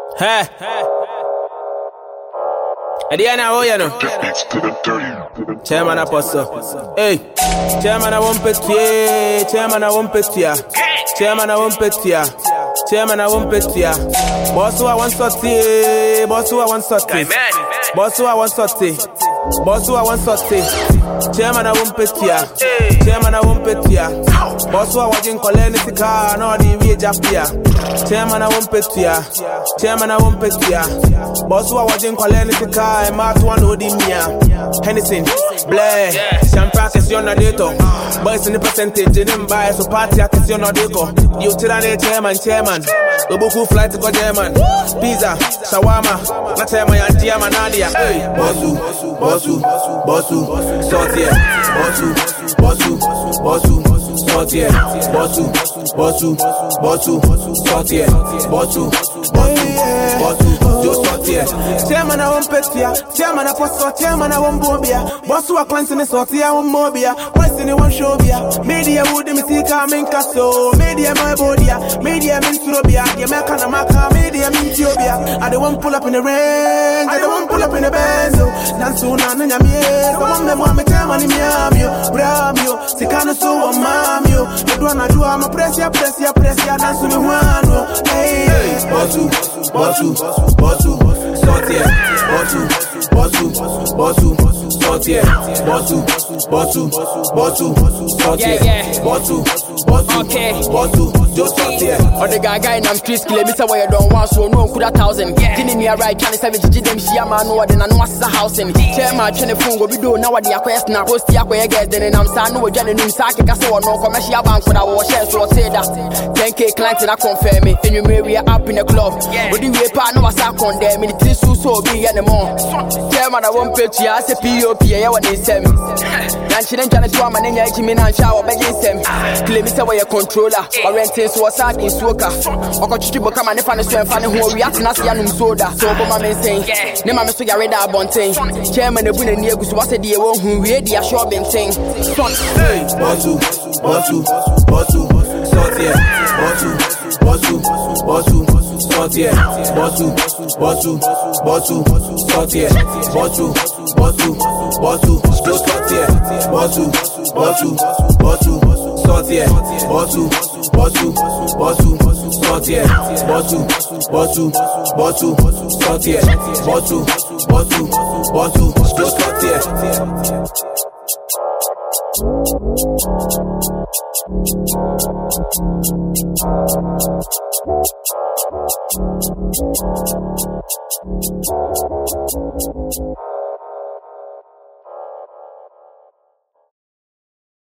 Hey. Adiana, oh, you know. Chairman Apostle. Hey. Chairman, I won't pet you. Chairman, I won't pet you. Chairman, I won't pet you. Chairman, I won't pet you. Boss who I want sortie. Boss who I want sortie. Boss who I want sortie. Boss who I want sortie. Chairman, I won't pet you. Chairman, I won't pet you. Boss who I want in colony car. No, the way Japia. Chairman, I won't pet you. Chairman, I won't pet you. Boss who I want in colony car. I'm out one of the Hennessy, Blair, Champagne, is your Nadeto. Boys in the percentage, didn't buy so party, I can see your Nadeco. You tyranny, chairman. The book who fly to go German. Pizza, shawarma, not tell my auntie, I'm an Nadia. Hey, Bossu, sortier. Bossu, sortier. Bossu, sortier. Bossu, just sortier. Chairman, I won't pet ya. Chairman, I post for chairman, I won't bobia. Bossu, I can't send a sortier, I won't mobia. Boys in the one show beer. Media would me see coming casso. Media my bodia. Media means Robia. Yamaka Namaka, media means Ethiopia. I don't want pull up in the range. I don't want pull up in the benzo. Nansuna, Nanyamie. I want them, I'm a chairman in Yamio. Bramio, Sikano, so Mamio. You don't do, I'm a press ya, dance to me one. Hey, Bossu, sortier. Bossu, sortier. Bossu, sortier. Bossu, just sortier. On the guy in them streets, kill me, say where you don't want, so no one could 1,000. Didn't me a right, can't say them, she a man, no, then I know what's a house in. Chairman, trying to phone, what we do now, what the question, I post the aqua again, then I'm saying, no, Jenny, no, Saki, I saw no commercial bank for our share, so I say that 10K clients and I confirm it. And you may be up in the club. But the way part, no, I saw condemn it, it's so big anymore. Chairman, I won't pay to you, I say POP, I want to send me. And she didn't try to show my name, I mean, and shower, but you send me. Claim me, say, where your controller, or renting, so I said in Soka. Or got you to come and find a strength and who react to Nasian soda. So, my man saying, Nema Mr. Yareda Bontain. Chairman, the winning year was what a dear one who really a short thing. Hey, Bossu, sortier. Bossu, sortier. Bossu, sortier. Bossu, just sortier. Bossu, sortier. Bossu, sortier. Bossu, sortier. Bossu, just sortier.